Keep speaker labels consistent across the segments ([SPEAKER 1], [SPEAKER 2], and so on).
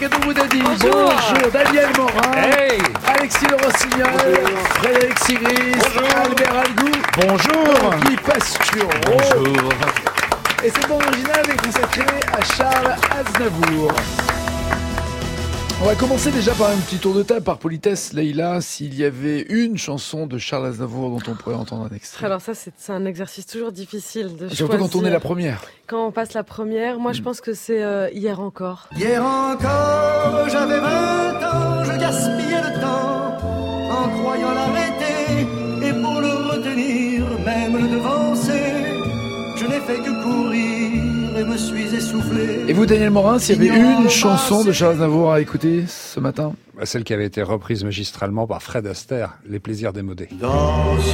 [SPEAKER 1] Cadeau Boudadi. Bonjour Daniel Morin.
[SPEAKER 2] Hey.
[SPEAKER 1] Alexis Le Rossignol. Frédéric Sigris. Albert Algou.
[SPEAKER 2] Bonjour.
[SPEAKER 1] Guy Pastureau.
[SPEAKER 2] Bonjour.
[SPEAKER 1] Et cette bande originale est consacrée à Charles Aznavour. On va commencer déjà par un petit tour de table, par politesse. Leïla, s'il y avait une chanson de Charles Aznavour dont on pourrait entendre un extrait.
[SPEAKER 3] Alors ça, c'est un exercice toujours difficile de
[SPEAKER 1] Surtout
[SPEAKER 3] choisir.
[SPEAKER 1] quand on est la première.
[SPEAKER 3] Quand on passe la première, moi je pense que c'est Hier encore.
[SPEAKER 4] Hier encore, j'avais 20 ans, je gaspillais le temps en croyant l'arrêter. Et pour le retenir, même le devancer, je n'ai fait que courir et me suis essoufflé.
[SPEAKER 1] Et vous, Daniel Morin, s'il y avait une chanson de Charles Aznavour à écouter ce matin?
[SPEAKER 2] Celle qui avait été reprise magistralement par Fred Astaire, Les plaisirs démodés.
[SPEAKER 4] Dansons,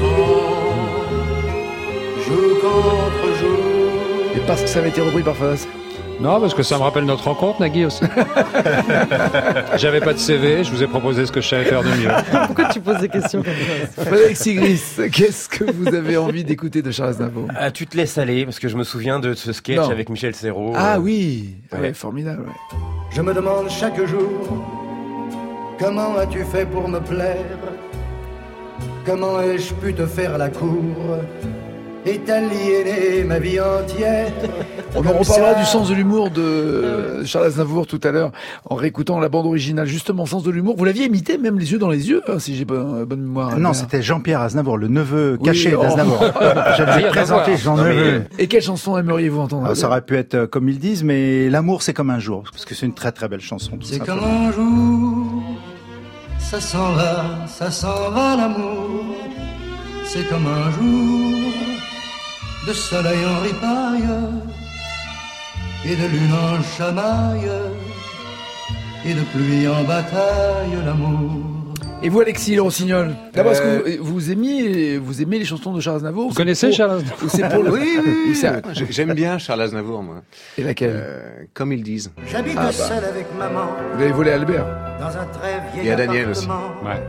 [SPEAKER 4] jour contre jour.
[SPEAKER 1] Et parce que ça avait été repris par Fred Astaire?
[SPEAKER 2] Non, parce que ça me rappelle notre rencontre, Nagui, aussi. J'avais pas de CV, je vous ai proposé ce que je savais faire de mieux.
[SPEAKER 3] Pourquoi tu poses des questions comme ça?
[SPEAKER 1] Frédéric Sigris, qu'est-ce que vous avez envie d'écouter de Charles Aznavour?
[SPEAKER 5] Tu te laisses aller, parce que je me souviens de ce sketch
[SPEAKER 1] Non.
[SPEAKER 5] avec Michel Serrault.
[SPEAKER 1] Ah oui,
[SPEAKER 5] Ouais.
[SPEAKER 1] formidable. Ouais.
[SPEAKER 4] Je me demande chaque jour, comment as-tu fait pour me plaire? Comment ai-je pu te faire la cour et t'aliéner ma vie entière?
[SPEAKER 1] On en reparlera du sens de l'humour de Charles Aznavour tout à l'heure en réécoutant la bande originale. Justement, sens de l'humour. Vous l'aviez imité même les yeux dans les yeux, hein, si j'ai bonne mémoire.
[SPEAKER 6] Non,
[SPEAKER 1] Albert.
[SPEAKER 6] c'était Jean-Pierre Aznavour, le neveu caché
[SPEAKER 1] Oui,
[SPEAKER 6] d'Aznavour. J'avais présenté Jean Neveu.
[SPEAKER 1] Et quelle chanson aimeriez-vous entendre?
[SPEAKER 6] Ça aurait pu être comme ils disent, mais l'amour c'est comme un jour, parce que c'est une très très belle chanson. tout
[SPEAKER 4] C'est
[SPEAKER 6] simplement.
[SPEAKER 4] comme un jour, ça s'en va l'amour. C'est comme un jour de soleil en ripaille et de lune en chamaille et de pluie en bataille l'amour.
[SPEAKER 1] Et vous, Alexis Le Rossignol, d'abord, est-ce que vous aimez les chansons de Charles Aznavour?
[SPEAKER 2] Vous connaissez Charles Aznavour?
[SPEAKER 1] Ou c'est pour le...
[SPEAKER 7] Oui,
[SPEAKER 1] ou c'est-
[SPEAKER 7] j'aime bien Charles Aznavour, moi.
[SPEAKER 1] Et laquelle?
[SPEAKER 7] Comme ils disent.
[SPEAKER 4] J'habite seul avec maman
[SPEAKER 1] Vous l'avez volé à Albert.
[SPEAKER 4] dans un très vieil
[SPEAKER 7] Il y a Daniel aussi.
[SPEAKER 4] appartement.
[SPEAKER 2] Ouais.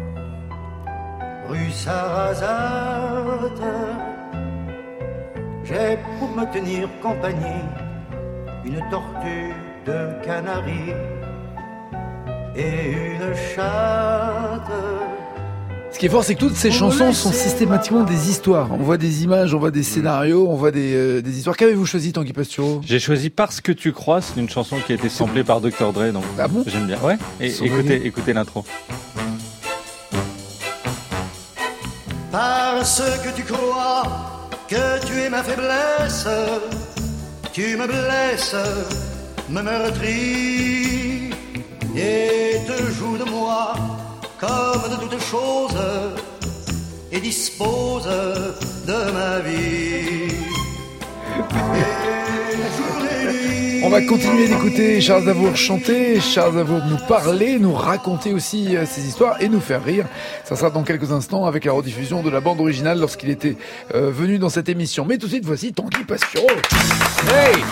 [SPEAKER 4] Rue Sarrazate, j'ai pour me tenir compagnie une tortue de Canaries et une chatte.
[SPEAKER 1] Ce qui est fort, c'est que toutes ces chansons sont systématiquement des histoires. On voit des images, on voit des scénarios, on voit des histoires. Qu'avez-vous choisi, Tanguy Pastureau?
[SPEAKER 8] J'ai choisi Parce que tu crois, c'est une chanson qui a été samplée par Dr Dre, donc
[SPEAKER 1] Ah bon?
[SPEAKER 8] j'aime bien. Ouais. Et écoutez l'intro.
[SPEAKER 4] Parce que tu crois que tu es ma faiblesse, tu me blesses, me meurtris et te joues de moi comme de toutes choses et dispose de ma vie. Et jour et nuit,
[SPEAKER 1] On va continuer d'écouter Charles Aznavour chanter, Charles Aznavour nous parler, nous raconter aussi ses histoires et nous faire rire. Ça sera dans quelques instants avec la rediffusion de la bande originale lorsqu'il était venu dans cette émission. Mais tout de suite, voici Tanguy Pastureau. Hey!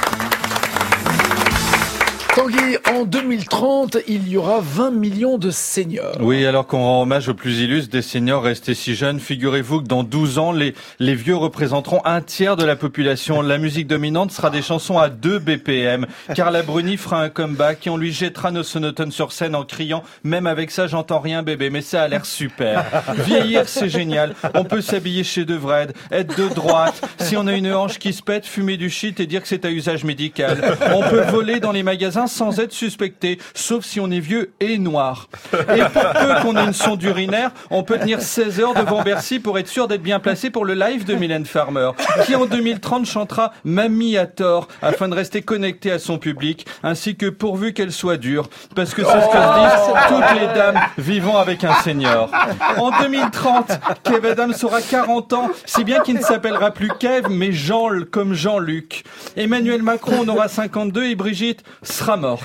[SPEAKER 1] Tanguy, en 2030, il y aura 20 millions de seniors.
[SPEAKER 8] Oui, alors qu'on rend hommage aux plus illustres des seniors restés si jeunes, figurez-vous que dans 12 ans, les vieux représenteront un tiers de la population. La musique dominante sera des chansons à 2 BPM. Carla Bruni fera un comeback et on lui jettera nos sonotones sur scène en criant « Même avec ça, j'entends rien bébé, mais ça a l'air super ». Vieillir, c'est génial. On peut s'habiller chez Devred, être de droite. Si on a une hanche qui se pète, fumer du shit et dire que c'est à usage médical. On peut voler dans les magasins sans être suspecté, sauf si on est vieux et noir. Et pour peu qu'on ait une sonde urinaire, on peut tenir 16 heures devant Bercy pour être sûr d'être bien placé pour le live de Mylène Farmer, qui en 2030 chantera Mamie à tort, afin de rester connecté à son public, ainsi que pourvu qu'elle soit dure, parce que c'est ce que se disent toutes les dames vivant avec un senior. En 2030, Kev Adams aura 40 ans, si bien qu'il ne s'appellera plus Kev, mais Jean comme Jean-Luc. Emmanuel Macron en aura 52 et Brigitte sera morte.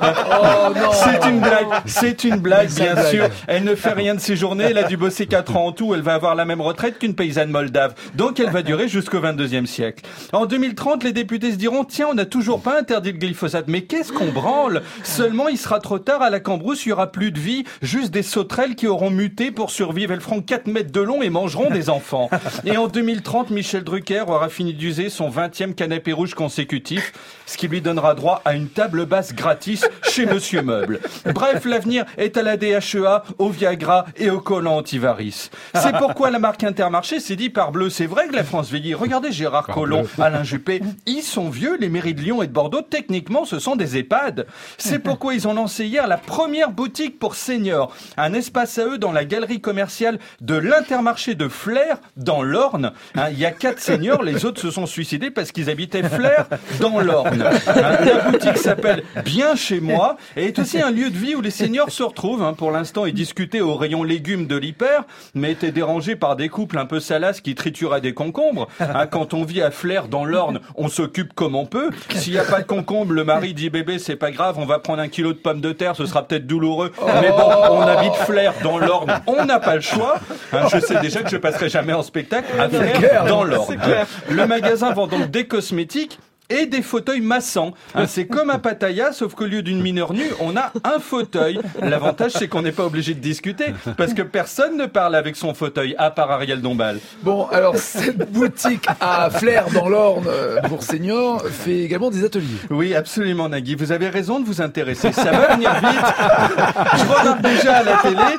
[SPEAKER 8] C'est une blague, bien sûr. Elle ne fait rien de ses journées, elle a dû bosser 4 ans en tout, elle va avoir la même retraite qu'une paysanne moldave. Donc elle va durer jusqu'au 22e siècle. En 2030, les députés se diront, tiens, on n'a toujours pas interdit le glyphosate, mais qu'est-ce qu'on branle? Seulement, il sera trop tard, à la Cambrousse, il y aura plus de vie, juste des sauterelles qui auront muté pour survivre. Elles feront 4 mètres de long et mangeront des enfants. Et en 2030, Michel Drucker aura fini d'user son 20e canapé rouge consécutif, ce qui lui donnera droit à une table basse gratis chez Monsieur Meuble. Bref, l'avenir est à la DHEA, au Viagra et au collant antivarice. C'est pourquoi la marque Intermarché s'est dit parbleu, c'est vrai que la France vieillit. Regardez Gérard Collomb, Alain Juppé, ils sont vieux, les mairies de Lyon et de Bordeaux, techniquement, ce sont des EHPAD. C'est pourquoi ils ont lancé hier la première boutique pour seniors. Un espace à eux dans la galerie commerciale de l'Intermarché de Flers, dans l'Orne. Il y a 4 seniors, les autres se sont suicidés parce qu'ils habitaient Flers, dans l'Orne. La boutique s'appelle Bien Chez Moi et est aussi un lieu de vie où les seniors se retrouvent. Pour l'instant, ils discutaient au rayon légumes de l'Hyper, mais étaient dérangés par des couples un peu salaces qui trituraient des concombres. Quand on vit à Flers, dans l'Orne, on s'occupe comme on peut. S'il n'y a pas de concombre, le mari dit bébé, c'est pas grave, on va prendre 1 kilo de pommes de terre, ce sera peut-être douloureux. Mais bon, on habite Flers, dans l'Orne, on n'a pas le choix. Je sais déjà que je passerai jamais en spectacle à Flers, dans l'Orne. Le magasin vend donc des cosmétiques et des fauteuils massants. C'est comme un Pattaya, sauf qu'au lieu d'une mineure nue, on a un fauteuil. L'avantage, c'est qu'on n'est pas obligé de discuter, parce que personne ne parle avec son fauteuil, à part Ariel Dombal.
[SPEAKER 1] Bon, alors, cette boutique à Flers, dans l'Orne, pour seniors, fait également des ateliers.
[SPEAKER 8] Oui, absolument, Nagui. Vous avez raison de vous intéresser. Ça va venir vite. Je remarque déjà à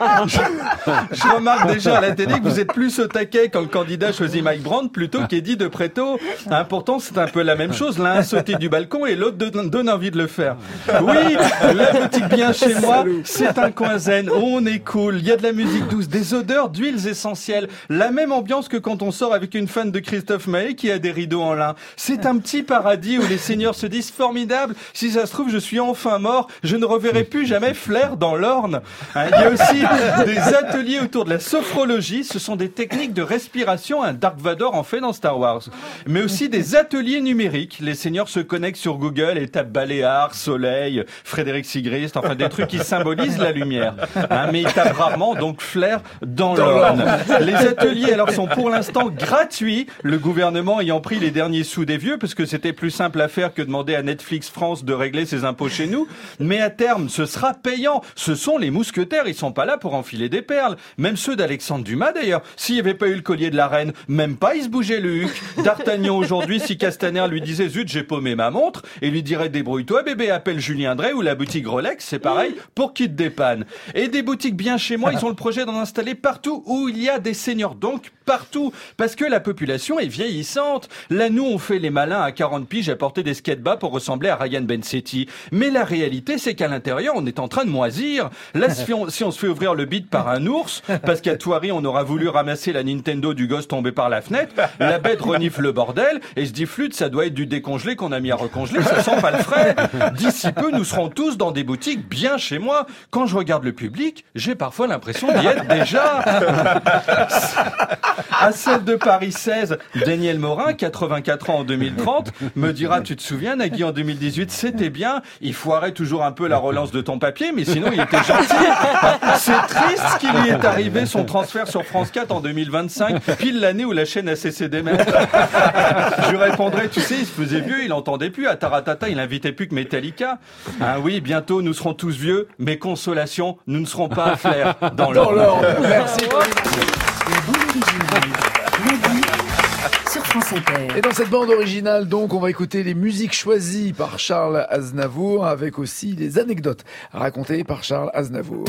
[SPEAKER 8] la télé que vous êtes plus au taquet quand le candidat choisit Mike Brandt plutôt qu'Eddie de Pretto. Pourtant, c'est un peu la même chose. L'un a sauté du balcon et l'autre donne envie de le faire. Oui, la boutique Bien Chez Moi, c'est un coin zen. On est cool. Il y a de la musique douce, des odeurs d'huiles essentielles. La même ambiance que quand on sort avec une fan de Christophe Maé qui a des rideaux en lin. C'est un petit paradis où les seniors se disent formidable. Si ça se trouve, je suis enfin mort. Je ne reverrai plus jamais Flers dans l'Orne. Il y a aussi des ateliers autour de la sophrologie. Ce sont des techniques de respiration. Un Dark Vador en fait dans Star Wars. Mais aussi des ateliers numériques. Les seniors se connectent sur Google et tapent Baléares, Soleil, Frédéric Sigrist, enfin des trucs qui symbolisent la lumière. Mais ils tapent rarement, donc Flers dans l'Orne. Les ateliers, alors, sont pour l'instant gratuits, le gouvernement ayant pris les derniers sous des vieux, parce que c'était plus simple à faire que demander à Netflix France de régler ses impôts chez nous. Mais à terme, ce sera payant. Ce sont les mousquetaires, ils sont pas là pour enfiler des perles. Même ceux d'Alexandre Dumas, d'ailleurs. S'il n'y avait pas eu le collier de la reine, même pas il se bougeait le huc. D'Artagnan aujourd'hui, si Castaner lui disait zut, j'ai paumé ma montre, et lui dirait débrouille-toi bébé, appelle Julien Drey ou la boutique Rolex, c'est pareil, pour qu'il te dépanne. Et des boutiques Bien Chez Moi, ils ont le projet d'en installer partout où il y a des seniors, donc partout, parce que la population est vieillissante. Là, nous, on fait les malins à 40 piges à porter des skate-bas pour ressembler à Ryan Bensetti. Mais la réalité, c'est qu'à l'intérieur, on est en train de moisir. Là, si on se fait ouvrir le bide par un ours, parce qu'à Thoiry, on aura voulu ramasser la Nintendo du gosse tombé par la fenêtre, la bête renifle le bordel, et se dit flûte, ça doit être du décongelé qu'on a mis à recongeler, ça sent pas le frais. D'ici peu, nous serons tous dans des boutiques Bien Chez Moi. Quand je regarde le public, j'ai parfois l'impression d'y être déjà. À celle de Paris 16, Daniel Morin, 84 ans en 2030, me dira, tu te souviens, Nagui, en 2018, c'était bien, il foirait toujours un peu la relance de ton papier, mais sinon, il était gentil. C'est triste ce qui lui est arrivé, son transfert sur France 4 en 2025, pile l'année où la chaîne a cessé d'émettre. Je lui répondrai, tu sais, il se faisait vieux, il entendait plus, à Taratata, il invitait plus que Metallica. Oui, bientôt, nous serons tous vieux, mais consolation, nous ne serons pas à Flers dans l'Orne.
[SPEAKER 1] Merci.
[SPEAKER 9] Sur France Inter.
[SPEAKER 1] Et dans cette bande originale, donc, on va écouter les musiques choisies par Charles Aznavour, avec aussi les anecdotes racontées par Charles Aznavour.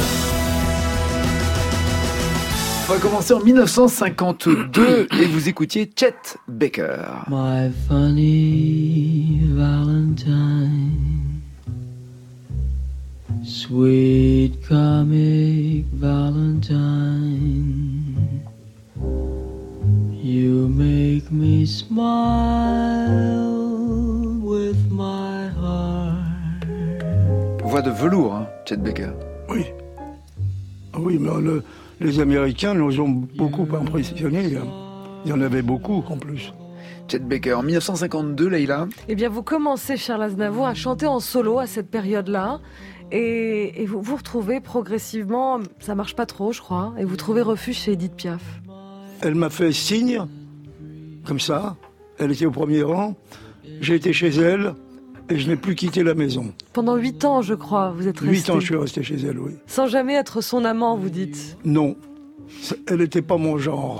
[SPEAKER 1] On va commencer en 1952 et vous écoutiez Chet Baker.
[SPEAKER 10] My funny Valentine, sweet comic Valentine, you make me smile with my heart.
[SPEAKER 1] Voix de velours, hein, Chet Baker.
[SPEAKER 11] Oui. Oui, mais les Américains nous ont beaucoup impressionnés. Il y en avait beaucoup en plus.
[SPEAKER 1] Chet Baker, en 1952, Leïla.
[SPEAKER 3] Eh bien, vous commencez, Charles Aznavour, à chanter en solo à cette période-là. Et vous vous retrouvez progressivement, ça marche pas trop, je crois, et vous trouvez refuge chez Édith Piaf.
[SPEAKER 11] Elle m'a fait signe, comme ça. Elle était au premier rang. J'ai été chez elle et je n'ai plus quitté la maison.
[SPEAKER 3] Pendant 8 ans, je crois, vous êtes resté.
[SPEAKER 11] 8 ans, je suis resté chez elle, oui.
[SPEAKER 3] Sans jamais être son amant, vous dites.
[SPEAKER 11] Non. Elle n'était pas mon genre.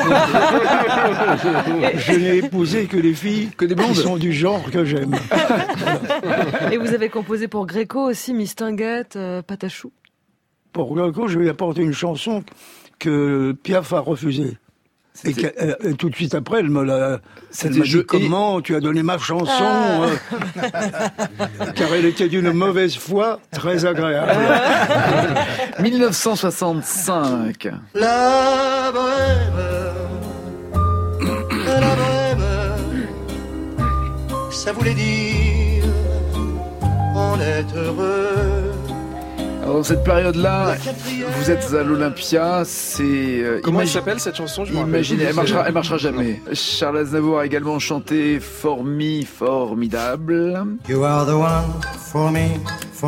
[SPEAKER 11] Je n'ai épousé que les filles
[SPEAKER 1] des blondes
[SPEAKER 11] qui sont du genre que j'aime.
[SPEAKER 3] Et vous avez composé pour Gréco aussi, Mistinguett, Patachou.
[SPEAKER 11] Pour Gréco, je lui ai apporté une chanson que Piaf a refusée. Et tout de suite après, elle m'a dit comment tu as donné ma chanson, car elle était d'une mauvaise foi très agréable.
[SPEAKER 1] 1965.
[SPEAKER 4] La bohème, ça voulait dire on est heureux.
[SPEAKER 1] Alors, dans cette période-là, vous êtes à l'Olympia, c'est...
[SPEAKER 12] Comment elle s'appelle cette chanson?
[SPEAKER 1] Imaginez, elle marchera jamais. Charles Aznavour a également chanté Formidable.
[SPEAKER 4] You are the one for me,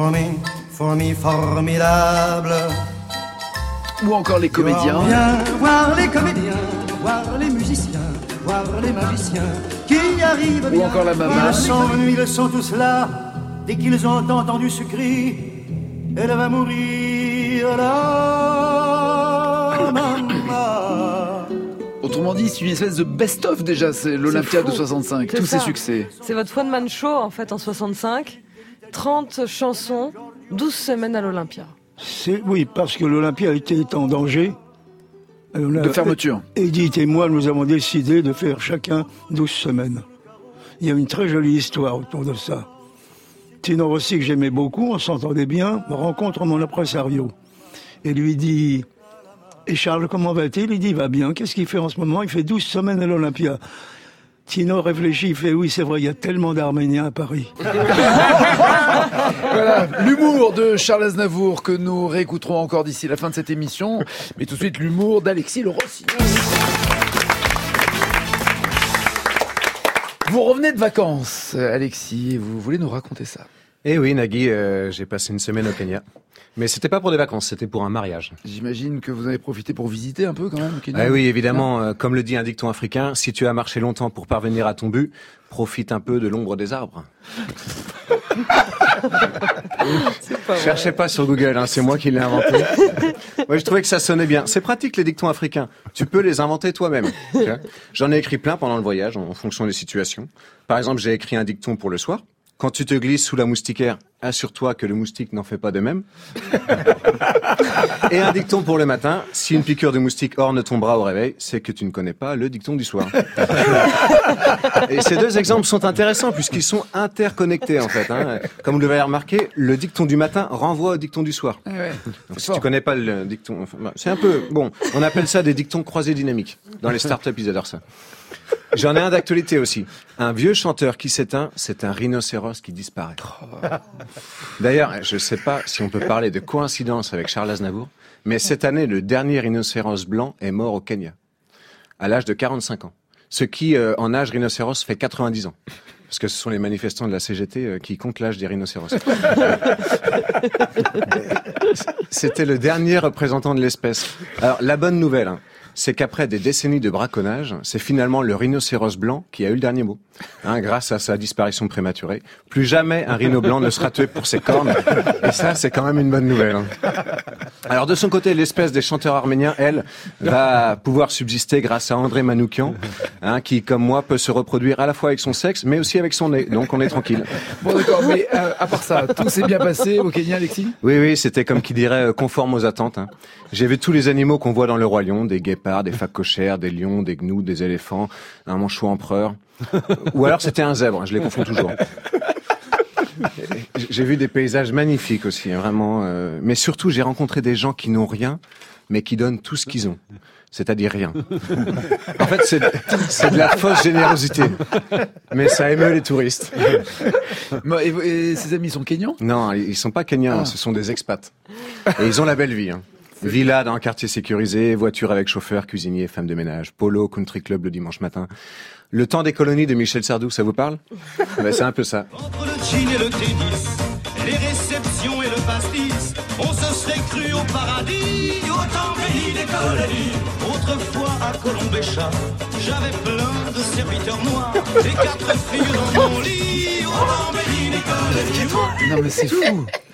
[SPEAKER 4] formidable.
[SPEAKER 1] Ou encore les comédiens.
[SPEAKER 4] Viens voir les comédiens, voir les musiciens, voir les magiciens qui arrivent bien.
[SPEAKER 1] Ou encore la maman.
[SPEAKER 4] Ils sont tous là, dès qu'ils ont entendu ce cri. Elle va mourir là, maman.
[SPEAKER 1] Autrement dit, c'est une espèce de best-of déjà, c'est l'Olympia de 65, tous ses succès.
[SPEAKER 3] C'est votre one-man show en fait en 65, 30 chansons, 12 semaines à l'Olympia.
[SPEAKER 11] Oui, parce que l'Olympia était en danger.
[SPEAKER 1] De fermeture.
[SPEAKER 11] Edith et moi, nous avons décidé de faire chacun 12 semaines. Il y a une très jolie histoire autour de ça. Tino Rossi, que j'aimais beaucoup, on s'entendait bien, me rencontre mon impresario. Et lui dit, et Charles, comment va-t-il? Il dit, il va bien. Qu'est-ce qu'il fait en ce moment? Il fait 12 semaines à l'Olympia. Tino réfléchit, il fait, oui, c'est vrai, il y a tellement d'Arméniens à Paris.
[SPEAKER 1] Voilà, l'humour de Charles Aznavour que nous réécouterons encore d'ici la fin de cette émission. Mais tout de suite, l'humour d'Alexis Le Rossi. Vous revenez de vacances, Alexis, et vous voulez nous raconter ça?
[SPEAKER 13] Eh oui, Nagui, j'ai passé une semaine au Kenya. Mais c'était pas pour des vacances, c'était pour un mariage.
[SPEAKER 1] J'imagine que vous avez profité pour visiter un peu quand même au Kenya.
[SPEAKER 13] Ah oui, évidemment, comme le dit un dicton africain, si tu as marché longtemps pour parvenir à ton but, profite un peu de l'ombre des arbres. Cherchez pas sur Google, hein, c'est moi qui l'ai inventé. Ouais, je trouvais que ça sonnait bien. C'est pratique les dictons africains. Tu peux les inventer toi-même. J'en ai écrit plein pendant le voyage, en fonction des situations. Par exemple, j'ai écrit un dicton pour le soir. Quand tu te glisses sous la moustiquaire, assure-toi que le moustique n'en fait pas de même. Et un dicton pour le matin. Si une piqûre de moustique orne ton bras au réveil, c'est que tu ne connais pas le dicton du soir. Et ces deux exemples sont intéressants puisqu'ils sont interconnectés en fait. Hein. Comme vous l'avez remarqué, le dicton du matin renvoie au dicton du soir.
[SPEAKER 1] Ouais,
[SPEAKER 13] donc, si tu connais pas le dicton, enfin, c'est un peu bon. On appelle ça des dictons croisés dynamiques. Dans les startups, ils adorent ça. J'en ai un d'actualité aussi. Un vieux chanteur qui s'éteint, c'est un rhinocéros qui disparaît. D'ailleurs, je ne sais pas si on peut parler de coïncidence avec Charles Aznavour, mais cette année, le dernier rhinocéros blanc est mort au Kenya, à l'âge de 45 ans. Ce qui, en âge rhinocéros, fait 90 ans. Parce que ce sont les manifestants de la CGT qui comptent l'âge des rhinocéros. C'était le dernier représentant de l'espèce. Alors, la bonne nouvelle, c'est qu'après des décennies de braconnage, c'est finalement le rhinocéros blanc qui a eu le dernier mot. Grâce à sa disparition prématurée. Plus jamais un rhino blanc ne sera tué pour ses cornes. Et ça, c'est quand même une bonne nouvelle. Alors de son côté, l'espèce des chanteurs arméniens, elle, va pouvoir subsister grâce à André Manoukian, qui, comme moi, peut se reproduire à la fois avec son sexe, mais aussi avec son nez. Donc on est tranquille.
[SPEAKER 1] Bon d'accord, mais à part ça, tout s'est bien passé au Kenya, Alexis?
[SPEAKER 13] Oui, c'était comme qui dirait conforme aux attentes. J'ai vu tous les animaux qu'on voit dans le Roi Lion, des guépards, des phacochères, des lions, des gnous, des éléphants, un manchot empereur. Ou alors c'était un zèbre, je les confonds toujours. J'ai vu des paysages magnifiques aussi, vraiment. Mais surtout, j'ai rencontré des gens qui n'ont rien, mais qui donnent tout ce qu'ils ont. C'est-à-dire rien. En fait, c'est de la fausse générosité. Mais ça émeut les touristes.
[SPEAKER 1] Et ses amis sont kenyans?
[SPEAKER 13] Non, ils sont pas kenyans, ce sont des expats. Et ils ont la belle vie. Villa dans un quartier sécurisé, voiture avec chauffeur, cuisinier, femme de ménage, polo, country club le dimanche matin. Le temps des colonies de Michel Sardou, ça vous parle? C'est un peu ça.
[SPEAKER 14] Entre le gin et le tennis, les réceptions et le pastis, on se serait cru au paradis, au temps béni des colonies. Autrefois à Colombéchat, j'avais plein de serviteurs noirs, et 4 filles dans mon lit, au temps béni des colonies.
[SPEAKER 1] Non mais c'est fou.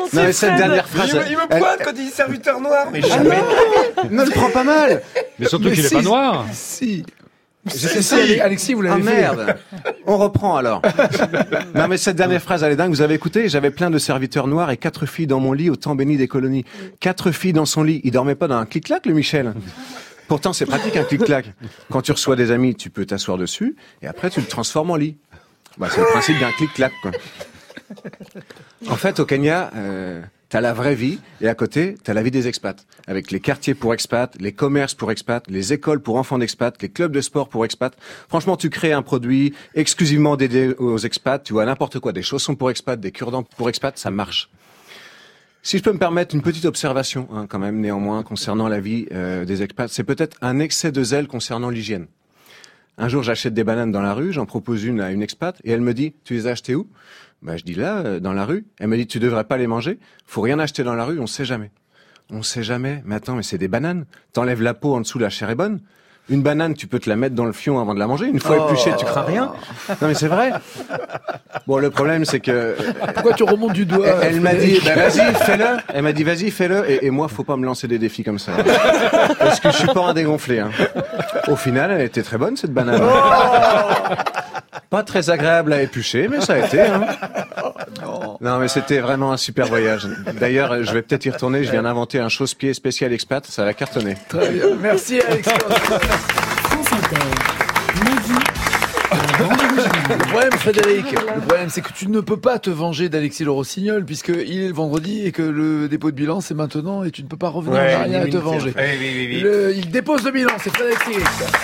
[SPEAKER 13] Non, mais cette dernière phrase.
[SPEAKER 5] Il me pointe quand il dit serviteur noir, mais jamais de la vie.
[SPEAKER 13] Ne le prends pas mal.
[SPEAKER 2] Mais surtout qu'il est pas noir.
[SPEAKER 1] Si.
[SPEAKER 13] Si.
[SPEAKER 1] Alexis, vous l'avez fait.
[SPEAKER 13] Merde. On reprend alors. Non mais cette dernière phrase, elle est dingue. Vous avez écouté? J'avais plein de serviteurs noirs et 4 filles dans mon lit au temps béni des colonies. 4 filles dans son lit. Il dormait pas dans un clic-clac, le Michel. Pourtant, c'est pratique un clic-clac. Quand tu reçois des amis, tu peux t'asseoir dessus et après tu le transformes en lit. Bah, c'est le principe d'un clic-clac, quoi. En fait, au Kenya, t'as la vraie vie et à côté, t'as la vie des expats. Avec les quartiers pour expats, les commerces pour expats, les écoles pour enfants d'expats, les clubs de sport pour expats. Franchement, tu crées un produit exclusivement dédié aux expats. Tu vois n'importe quoi, des chaussons pour expats, des cure-dents pour expats, ça marche. Si je peux me permettre une petite observation, quand même, néanmoins, concernant la vie des expats, c'est peut-être un excès de zèle concernant l'hygiène. Un jour, j'achète des bananes dans la rue, j'en propose une à une expat, et elle me dit, tu les as achetées où? Bah, je dis là, dans la rue. Elle me dit, tu devrais pas les manger. Faut rien acheter dans la rue, on sait jamais. On sait jamais. Mais attends, mais c'est des bananes. T'enlèves la peau en dessous, la chair est bonne. Une banane, tu peux te la mettre dans le fion avant de la manger. Une fois épluchée, tu crains rien. Non, mais c'est vrai. Bon, le problème, c'est que...
[SPEAKER 1] Pourquoi tu remontes du doigt?
[SPEAKER 13] Elle m'a dit, bah, vas-y, fais-le. Elle m'a dit, vas-y, fais-le. Et moi, faut pas me lancer des défis comme ça. Parce que je suis pas un dégonflé, hein. Au final, elle était très bonne, cette banane. Pas très agréable à éplucher, mais ça a été, hein. Non, mais c'était vraiment un super voyage. D'ailleurs, je vais peut-être y retourner. Je viens d'inventer un chausse-pied spécial expat. Ça va cartonner.
[SPEAKER 1] Très bien. Merci, Alex.
[SPEAKER 9] France Inter. Nagui.
[SPEAKER 1] Le problème, Frédéric, le problème, c'est que tu ne peux pas te venger d'Alexis Le Rossignol puisque il est le vendredi et que le dépôt de bilan c'est maintenant et tu ne peux pas revenir en arrière et te venger.
[SPEAKER 5] Oui.
[SPEAKER 1] Il dépose le bilan, c'est Frédéric Thierry.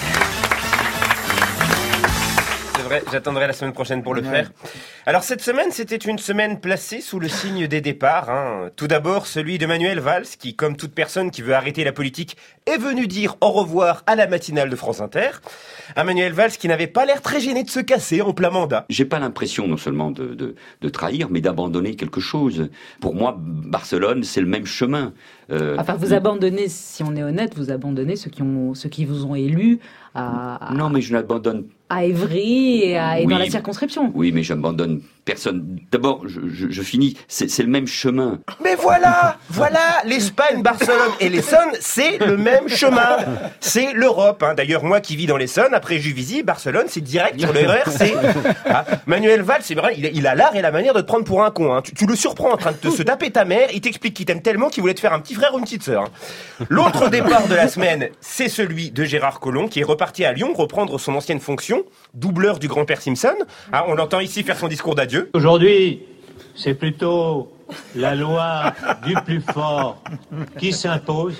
[SPEAKER 5] C'est vrai, j'attendrai la semaine prochaine pour le faire. Alors cette semaine, c'était une semaine placée sous le signe des départs. Tout d'abord, celui de Manuel Valls, qui, comme toute personne qui veut arrêter la politique, est venu dire au revoir à la matinale de France Inter. Un Manuel Valls qui n'avait pas l'air très gêné de se casser en plein mandat.
[SPEAKER 12] J'ai pas l'impression non seulement de trahir, mais d'abandonner quelque chose. Pour moi, Barcelone, c'est le même chemin.
[SPEAKER 15] Enfin, vous abandonnez, si on est honnête, vous abandonnez ceux qui vous ont élu
[SPEAKER 12] Non, mais je n'abandonne
[SPEAKER 15] à Évry et
[SPEAKER 12] oui,
[SPEAKER 15] dans la circonscription.
[SPEAKER 12] Oui, mais j'abandonne personne. D'abord, je finis, c'est le même chemin.
[SPEAKER 5] Mais voilà, l'Espagne, Barcelone et l'Essonne, c'est le même chemin. C'est l'Europe. D'ailleurs, moi qui vis dans l'Essonne, après Juvisy, Barcelone, c'est direct sur le RERC. Manuel Valls, c'est vrai, il a l'art et la manière de te prendre pour un con. Tu le surprends en train de se taper ta mère, il t'explique qu'il t'aime tellement qu'il voulait te faire un petit frère ou une petite sœur. L'autre départ de la semaine, c'est celui de Gérard Collomb, qui est reparti à Lyon reprendre son ancienne fonction, doubleur du grand-père Simpson. On l'entend ici faire son discours d'adieu.
[SPEAKER 16] Aujourd'hui, c'est plutôt la loi du plus fort qui s'impose.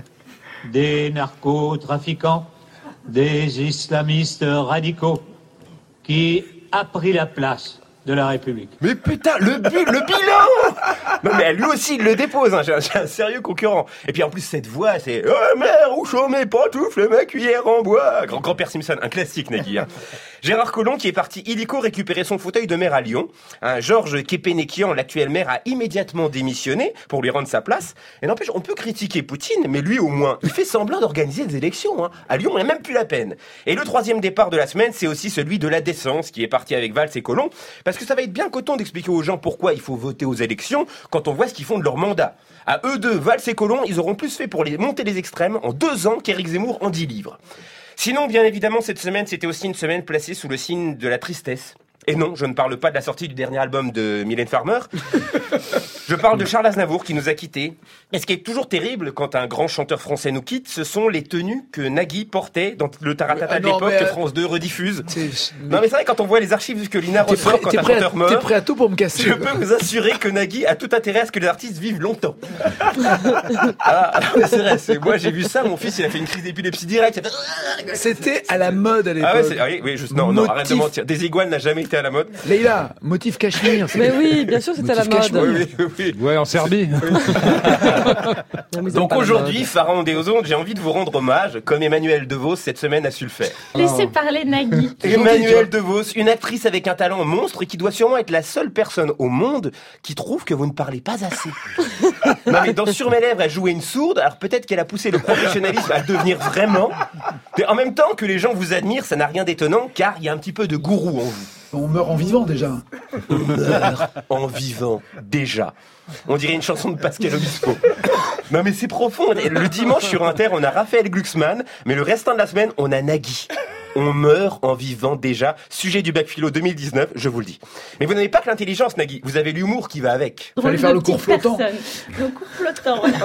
[SPEAKER 16] Des narcotrafiquants, des islamistes radicaux qui a pris la place de la République.
[SPEAKER 5] Mais putain, le bilan! Non mais lui aussi il le dépose, j'ai un sérieux concurrent. Et puis en plus cette voix c'est « mère, où sont mes pantoufles, ma cuillère en bois ?» Grand-père Simpson, un classique Nagui. Gérard Collomb qui est parti illico récupérer son fauteuil de maire à Lyon. Georges Kepenekian, l'actuel maire, a immédiatement démissionné pour lui rendre sa place. Et n'empêche, on peut critiquer Poutine, mais lui au moins, il fait semblant d'organiser des élections. À Lyon, il n'y a même plus la peine. Et le troisième départ de la semaine, c'est aussi celui de la décence qui est parti avec Valls et Collomb. Parce que ça va être bien coton d'expliquer aux gens pourquoi il faut voter aux élections quand on voit ce qu'ils font de leur mandat. À eux deux, Valls et Collomb, ils auront plus fait pour monter les extrêmes en 2 ans qu'Éric Zemmour en 10 livres. Sinon, bien évidemment, cette semaine, c'était aussi une semaine placée sous le signe de la tristesse. Et non, je ne parle pas de la sortie du dernier album de Mylène Farmer. Je parle de Charles Aznavour qui nous a quittés. Et ce qui est toujours terrible quand un grand chanteur français nous quitte, ce sont les tenues que Nagui portait dans le taratata de l'époque que France 2 rediffuse. Non mais c'est vrai, quand on voit les archives que Lina ressort quand un chanteur meurt...
[SPEAKER 1] T'es prêt à tout pour me casser.
[SPEAKER 5] Je peux vous assurer que Nagui a tout intérêt à ce que les artistes vivent longtemps. C'est vrai, moi j'ai vu ça, mon fils il a fait une crise d'épilepsie directe.
[SPEAKER 1] C'était à la mode à l'époque.
[SPEAKER 5] Non, arrête de mentir. Des iguales n'a jamais été à la mode.
[SPEAKER 1] Leïla, motif cachemire.
[SPEAKER 3] Mais oui, bien sûr, c'était à la mode.
[SPEAKER 5] Oui.
[SPEAKER 2] Ouais, en Serbie.
[SPEAKER 5] Donc aujourd'hui, Pharaon des ondes, j'ai envie de vous rendre hommage, comme Emmanuelle DeVos cette semaine a su le faire.
[SPEAKER 17] Laissez parler Nagui.
[SPEAKER 5] Emmanuelle DeVos, une actrice avec un talent monstre et qui doit sûrement être la seule personne au monde qui trouve que vous ne parlez pas assez. Non mais dans Sur mes lèvres, elle jouait une sourde, alors peut-être qu'elle a poussé le professionnalisme à devenir vraiment. Mais en même temps que les gens vous admirent, ça n'a rien d'étonnant, car il y a un petit peu de gourou en vous.
[SPEAKER 1] On meurt en vivant déjà.
[SPEAKER 5] On meurt en vivant déjà. On dirait une chanson de Pascal Obispo. Non mais c'est profond. Le dimanche sur Inter, on a Raphaël Glucksmann, mais le restant de la semaine, on a Nagui. On meurt en vivant déjà. Sujet du bac philo 2019, je vous le dis. Mais vous n'avez pas que l'intelligence, Nagui. Vous avez l'humour qui va avec.
[SPEAKER 1] Fallait faire le cours flottant.
[SPEAKER 17] Le cours flottant, voilà.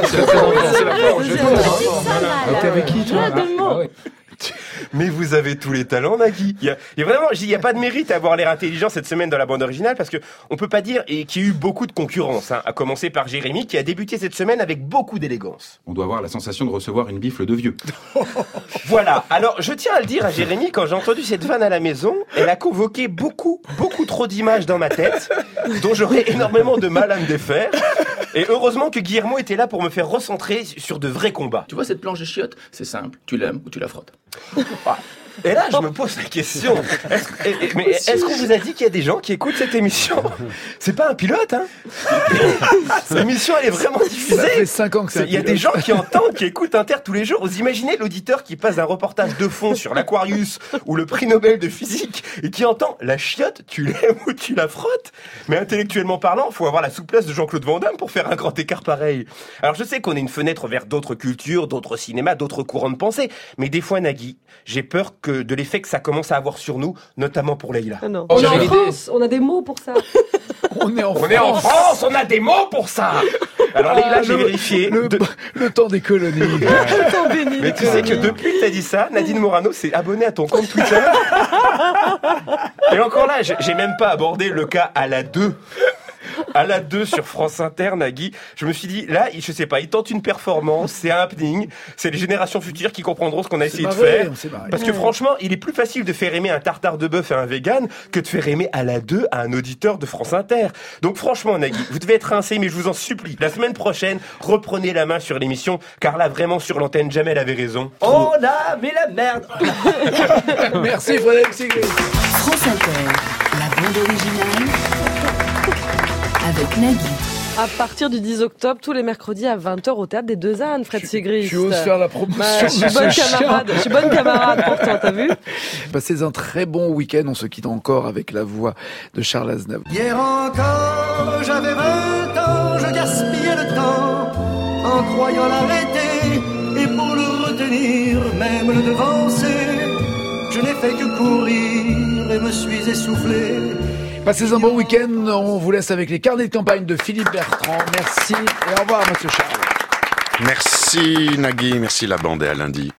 [SPEAKER 1] T'es avec qui, toi?
[SPEAKER 5] Mais vous avez tous les talents, Nagui. Il y a vraiment, il n'y a pas de mérite à avoir l'air intelligent cette semaine dans la bande originale parce que on peut pas dire qu'il y a eu beaucoup de concurrence, hein, à commencer par Jérémy qui a débuté cette semaine avec beaucoup d'élégance.
[SPEAKER 7] On doit avoir la sensation de recevoir une bifle de vieux.
[SPEAKER 5] Voilà. Alors, je tiens à le dire à Jérémy, quand j'ai entendu cette vanne à la maison, elle a convoqué beaucoup trop d'images dans ma tête, dont j'aurais énormément de mal à me défaire. Et heureusement que Guillermo était là pour me faire recentrer sur de vrais combats.
[SPEAKER 18] Tu vois cette planche de chiottes? C'est simple. Tu l'aimes ou tu la frottes.
[SPEAKER 5] Et là, je me pose la question. Est-ce qu'on vous a dit qu'il y a des gens qui écoutent cette émission? C'est pas un pilote, hein? Cette émission, elle est vraiment diffusée.
[SPEAKER 1] Ça fait 5 ans que c'est un
[SPEAKER 5] Il y a des gens qui entendent, qui écoutent Inter tous les jours. Vous imaginez l'auditeur qui passe d'un reportage de fond sur l'Aquarius ou le prix Nobel de physique et qui entend la chiotte, tu l'aimes ou tu la frottes? Mais intellectuellement parlant, faut avoir la souplesse de Jean-Claude Van Damme pour faire un grand écart pareil. Alors je sais qu'on est une fenêtre vers d'autres cultures, d'autres cinémas, d'autres courants de pensée, mais des fois, Nagui, j'ai peur de l'effet que ça commence à avoir sur nous, notamment pour Leïla.
[SPEAKER 3] Ah non. On est en France, on a des mots pour ça.
[SPEAKER 5] On est en France, on a des mots pour ça. Alors Leïla, j'ai vérifié.
[SPEAKER 1] Le temps des colonies.
[SPEAKER 3] Le temps béni.
[SPEAKER 5] Mais tu sais que depuis que t'as dit ça, Nadine Morano s'est abonnée à ton compte Twitter. Et encore là, j'ai même pas abordé le cas à la 2. À la 2 sur France Inter, Nagui, je me suis dit, là, je sais pas, il tente une performance, c'est un happening, c'est les générations futures qui comprendront ce qu'on a essayé de faire. Parce que franchement, il est plus facile de faire aimer un tartare de bœuf à un vegan que de faire aimer à la 2 à un auditeur de France Inter. Donc franchement, Nagui, vous devez être rincé, mais je vous en supplie, la semaine prochaine, reprenez la main sur l'émission, car là, vraiment, sur l'antenne, Jamel avait raison.
[SPEAKER 18] On a mis la merde.
[SPEAKER 1] Merci, Frédéric Sigrid.
[SPEAKER 9] France Inter, la bande originale avec Nagui.
[SPEAKER 3] À partir du 10 octobre, tous les mercredis à 20h au théâtre des Deux Ânes, Fred Sigrid.
[SPEAKER 1] Tu oses faire la promotion.
[SPEAKER 3] Je suis bonne camarade pourtant, t'as vu?
[SPEAKER 1] Passez un très bon week-end. On se quitte encore avec la voix de Charles Aznavour.
[SPEAKER 4] Hier encore, j'avais 20 ans, je gaspillais le temps en croyant l'arrêter et pour le retenir, même le devancer. Je n'ai fait que courir et me suis essoufflé.
[SPEAKER 1] Passez un bon week-end. On vous laisse avec les carnets de campagne de Philippe Bertrand. Merci et au revoir, monsieur Charles.
[SPEAKER 19] Merci Nagui, merci la bande et à lundi.